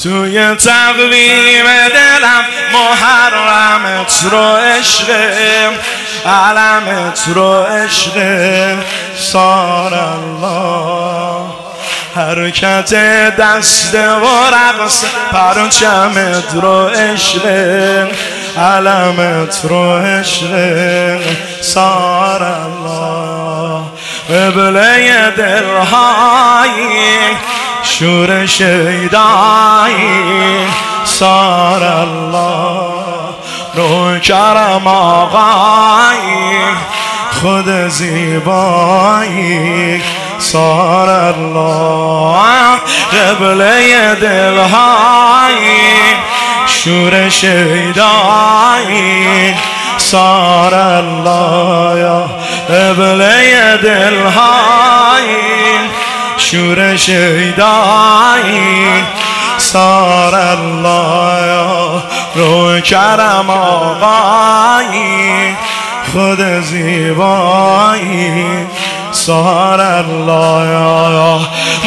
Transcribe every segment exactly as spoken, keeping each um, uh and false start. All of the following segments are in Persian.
توی تقویم دلم محرمت رو عشقم، علمت رو عشقم سار الله. حرکت دست و رقص پرچمت رو عشقم، علمت رو عشقم سار الله. قبله دلهایی شور شیدایی سار الله. نوکرم آقایی خود زیبایی سار الله. قبله دلهایی شور شیدایی سار الله. یا قبله دلهایی شور شیدایی سار الله. یا رو کرم آقایی خود زیبایی سار الله. یا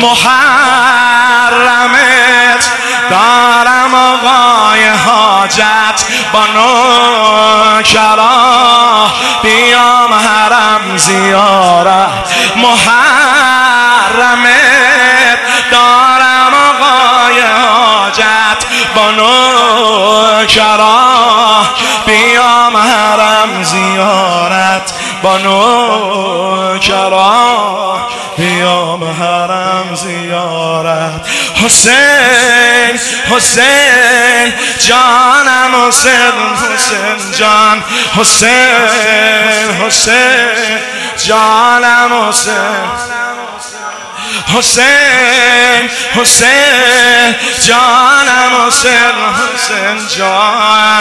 محرمت دارم آقای حاجت با نوکرا بیام حرم زیارت. محرمت دارم آقای حاجت با نوکرا بیام حرم زیارت. با نوکرا بیام حرم زیارت. حسین حسین جانم حسین حسین جان حسین حسین جانم حسین حسین حسین جانم حسین حسین جان.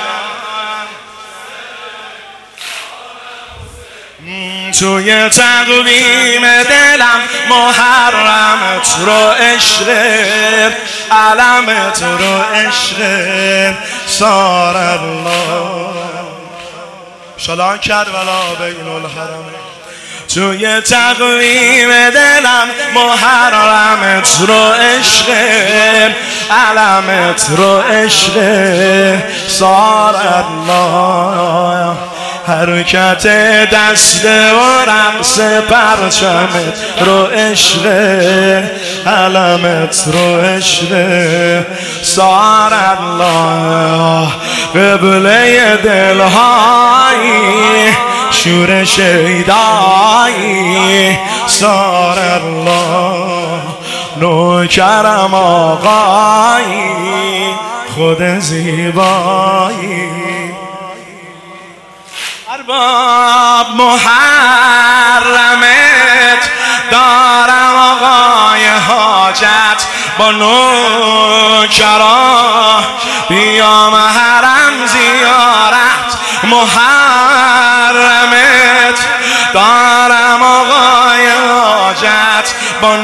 توی تقویم دلم محرمت رو عشقم، علمت رو عشقم سار الله. شلان کربلا بین الحرمین. توی تقویم دلم محرمت رو عشقم، علمت رو عشقم سار الله. حرکت دست و رقص پرچمت رو عشقه، علمت رو عشقه سار الله. قبله دلهایی شور شیدایی سار الله. نوکرم آقایی خود زیبایی. ارباب محرمت دارم آقای حاجت با نوکرا بیام حرم زیارت. محرمت دارم آقای حاجت با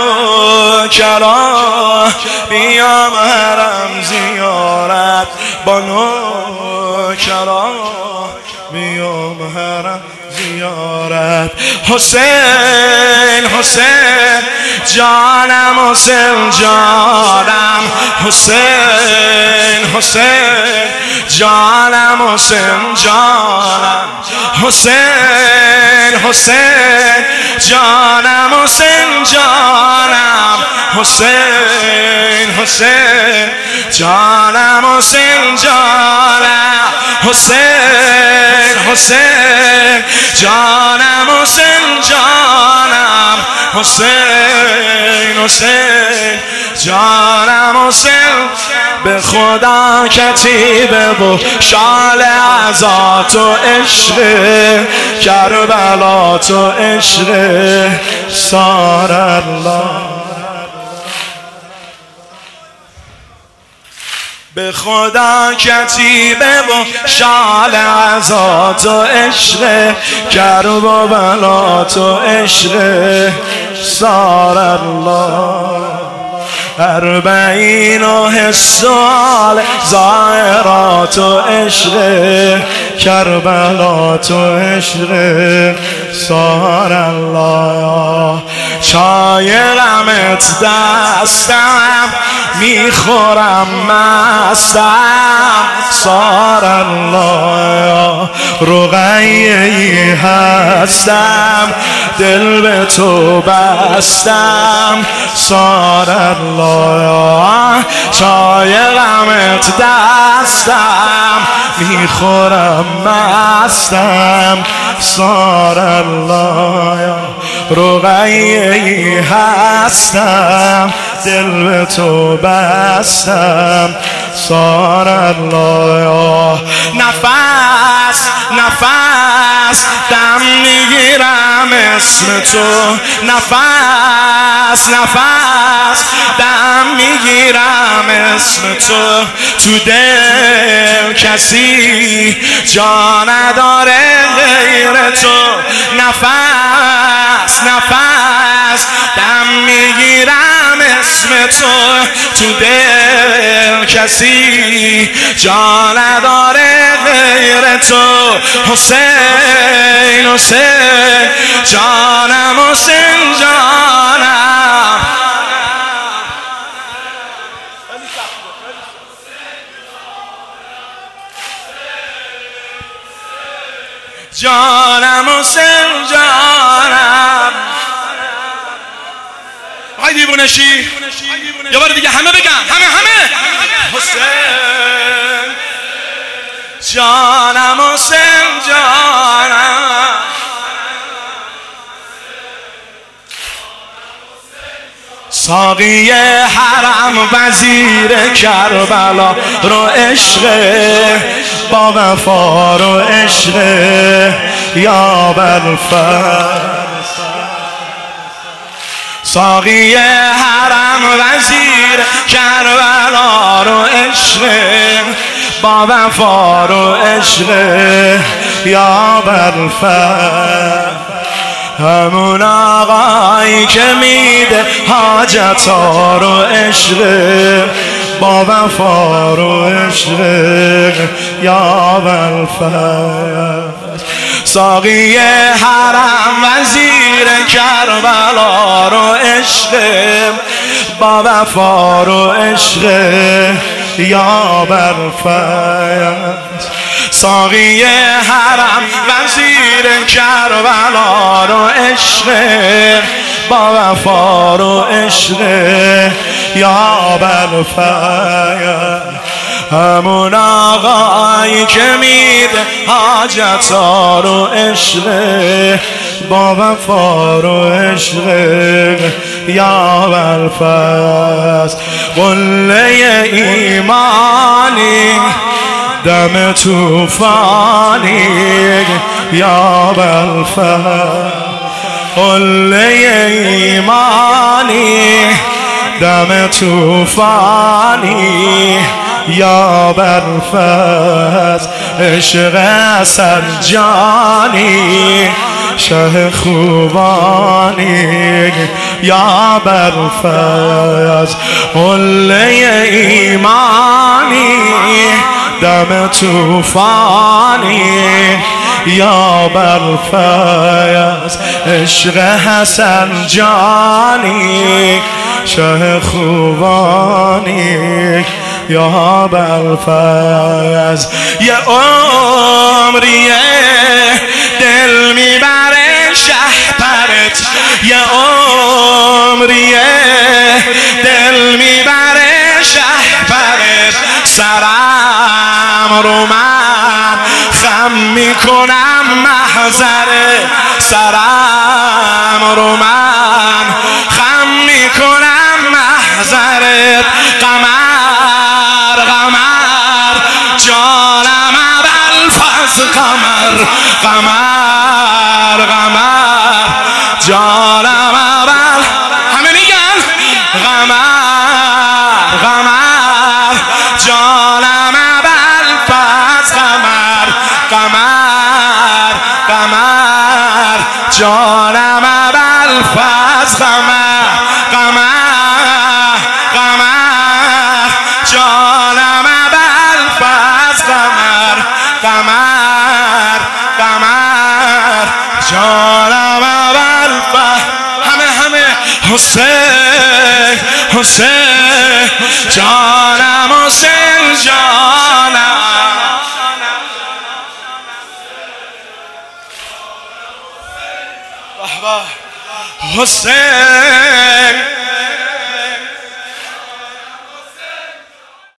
نوکرا بیام حرم زیارت. با نوکرا بیام حرم زیارت. حسین حسین جانم حسین جانم حسین حسین جانم حسین جانم حسین حسین جانم حسین جانم حسین حسین جانم حسین جانم حسین حسین جانم حسین جانم حسین حسین جانم حسین. به خدا کتیبه و شال عزا تو عشقه، کربلا تو عشقه سار الله. به خدا کتیبه و شال عزا تو عشقه، کربلا تو عشقه سار الله. اربعین و حسال ظاهرات و عشق کربلات و عشق سار الله. چای غمت دستم میخورم مستم سار الله. رقیه‌ای هستم دل به تو بستم سار الله. چای غمت دستم میخورم مستم سار الله. رقیه‌ای هستم دل به تو بستم سار الله. نفس نفس دم میگیرم اسم تو، نفس نفس دم میگیرم اسم تو. تو دل کسی جا نداره غیر تو. نفس نفس دم میگیرم اسم تو. تو دل کسی جا نداره غیر تو. حسین حسین جانم حسین جانم. جانم حسین جانم. آقای دیوونشی یه بار دیگه همه بگم، همه همه حسین جانم حسین جانم. ساقی حرم وزیر کربلا رو عشق با وفا رو عشق یا بالفر. ساقی حرم وزیر کربلا رو عشق با وفا رو عشق یا بالفر. همون آقایی که میده حاجتا رو عشق با وفا رو عشق یا بالفر. ساقی حرم وزیر کربلا رو عشق با وفا رو عشق یا بالفر. ساقی حرم وزیر کربلا رو عشق با وفا رو عشق یا بالفر. همون آقایی که میده حاجتا رو عشق با وفا رو عشق یا بالفر. قله ایمانی دم توفانی یا بالفر. قله ایمانی دم توفانی یا بالفر. عشق حسن جانی شه خوبانی یا بالفر. قله ایمانی دم توفانی یا بالفر. عشق حسن جانی شه خوبانی یا بالفر. یه عمریه دل میبره شهپرت، یه عمریه دل میبره شهپرت. سرم رو من خم میکنم محضره، سرم رو من خم میکنم محضرت. قمر قمر جانم ابوالفضل قمر، قمر قمر جانم ابوال همه میگن قمر قمر جانم ابوالفضل قمر، قمر قمر جانم ابوالفضل جانم ابوالفضل قمر قمر قمر جانم ابوالفضل همه همه حسین حسین جانم حسین جانم حسین